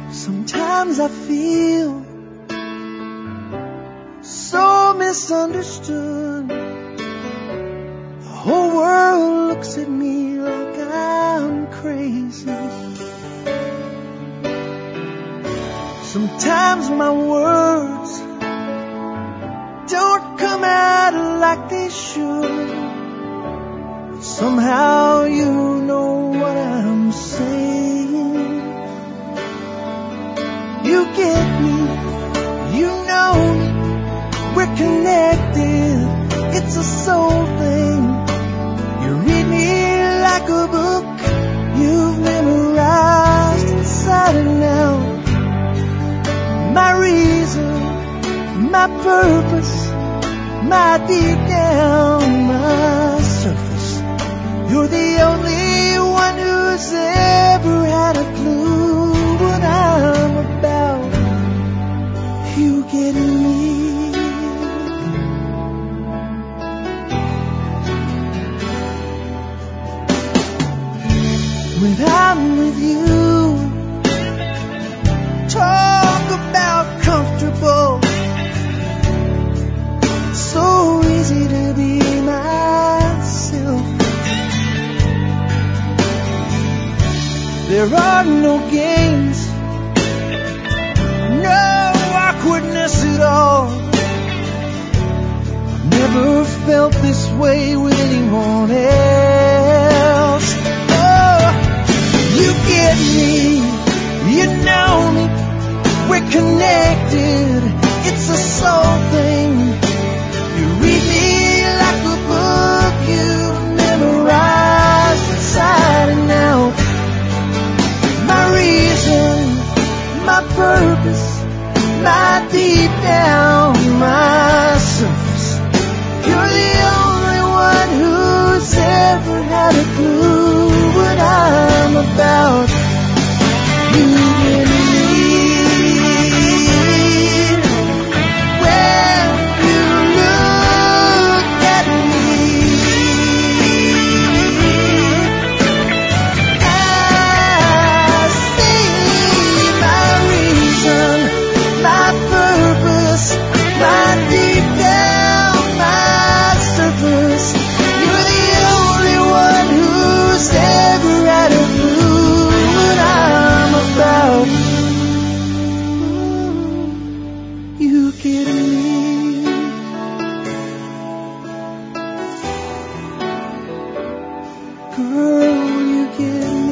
Sometimes I feel so misunderstood. The whole world looks at me like I'm crazy. Sometimes my words don't come out like they should, but somehow you know what I'm saying. You get me, you know me, we're connected, it's a soul thing. You read me like a book you've memorized inside and out. My reason, my purpose, my deep down, my surface. You're the only one who's ever had a clue what I'm about. You get me. When I'm with you, talk about comfortable. It's so easy to be myself. There are no games, no awkwardness at all. I've never felt this way with anyone else. Oh, you get me, you know me, we're connected, it's a soul thing. You read me like a book you've memorized inside and out. My reason, my purpose, my deep down, my surface. You're the only one who's ever had a clue what I'm about. You get me. When you look at me, I see my reason, my purpose, my deep down, my surface. You're the only one who's ever had a clue what I'm about. You get me. Girl, you get me.